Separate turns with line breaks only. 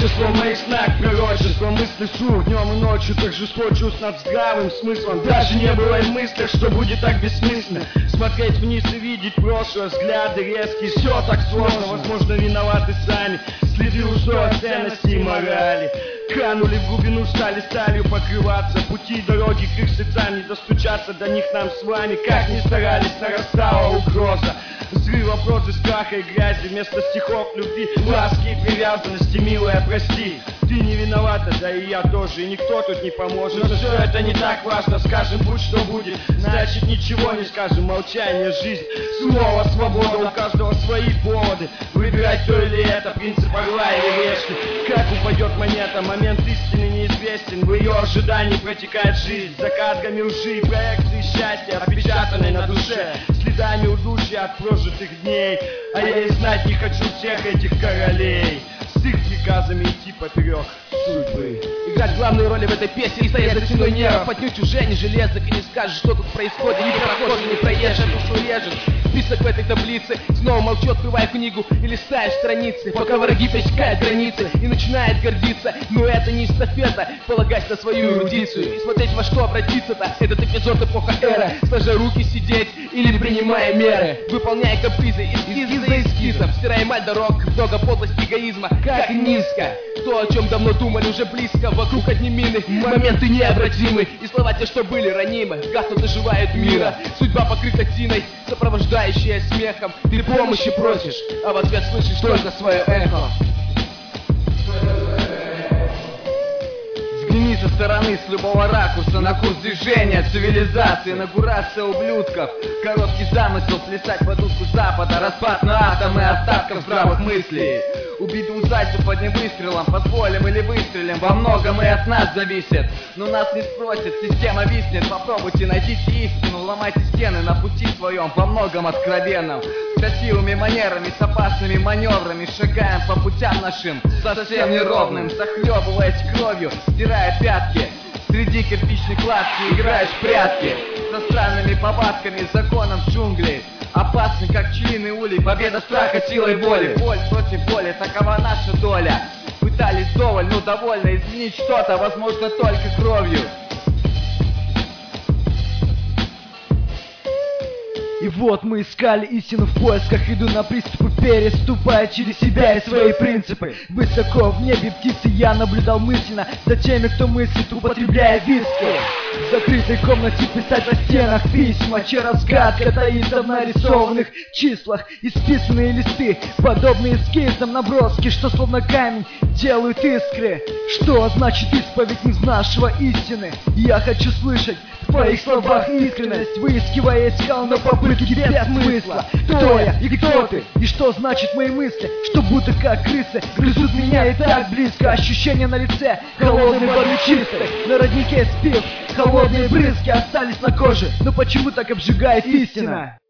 Число моих снах, пророчество, мысли сух днем и ночью также скочусь над здравым смыслом. Даже не было и мысли, что будет так бессмысленно смотреть вниз и видеть прошлое, взгляды резкие. Все так сложно, возможно, виноваты сами. Следы устоя ценности и морали канули в глубину, стали сталью покрываться. Пути и дороги к их сердцам, не достучаться до них нам с вами. Как ни старались, нарастала угроза взрыва прозы, страха и грязи. Вместо стихов любви, ласки и привязанности, милая, прости. Ты не виновата, да и я тоже, и никто тут не поможет. Но все это не так важно, скажем, будь что будет. Значит, ничего не скажем, молчание, жизнь, слово, свобода, у каждого свои поводы. Выбирать то или это, принцип орла или решки. Как упадет монета, момент истины неизвестен. В ее ожидании протекает жизнь, за кадрами лжи, проекции счастья, отпечатанной на душе, следами удушья от прожитых дней. А я и знать не хочу всех этих королей, с их приказами идти поперек судьбы.
Играть главную роль в этой песне и стоять за стеной нервов. Отнюдь уже не железок, и не скажешь, что тут происходит. Ни прохожий, ни проезжий, душу режет. Список в этой таблице. Снова молчу, открывая книгу и листаешь страницы, пока враги пересекают границы и начинает гордиться. Но это не эстафета, полагаясь на свою эрудицию и смотреть, во что обратиться-то. Этот эпизод эпоха эра, сложа руки сидеть или принимая меры, выполняя капризы эскизы за эскизом, стирая эмаль дорог, много подлости эгоизма. Как низко то, о чем давно думали, уже близко. Вокруг одни мины, моменты необратимы, и слова те, что были ранимы, гаснут, оживают мира. Судьба покрыта тиной, сопровождающая смехом. Ты помощи просишь, а в ответ слышишь только свое эхо.
Взгляни со стороны, с любого ракурса, на курс движения цивилизации, инаугурация ублюдков, короткий замысел плясать под утку запада, распад на атомы остатков здравых мыслей. Убить двух зайцев одним выстрелом, позволим или выстрелим, во многом и от нас зависит. Но нас не спросят, система виснет. Попробуйте, найдите истину, ломайте стены на пути своем, во многом откровенном. С красивыми манерами, с опасными маневрами шагаем по путям нашим, совсем неровным, захлебываясь кровью, стирая пятки. Среди кирпичной кладки играешь в прятки со странными повадками, законом джунглей. Опасный, как пчелиный улей, победа страха силой воли. Боль против боли, такова наша доля. Пытались вдоволь, но довольно изменить что-то, возможно, только кровью.
И вот мы искали истину в поисках, иду на приступы, переступая через себя и свои принципы. Высоко в небе птицы я наблюдал мысленно за теми, кто мыслит, употребляя виски. В закрытой комнате писать на стенах письма, чья разгадка таится в нарисованных числах. Исписанные листы, подобные эскизам, наброски, что словно камень делают искры. Что значит исповедь незнавшего истины? Я хочу слышать в твоих словах искренность, выискивая искал на попытки без смысла. Кто я и кто ты? И что значит мои мысли? Что будто как крысы грызут меня и так близко. Ощущения на лице, холодной воды чистой. На роднике спив, холодные брызги остались на коже. Но почему так обжигает истина?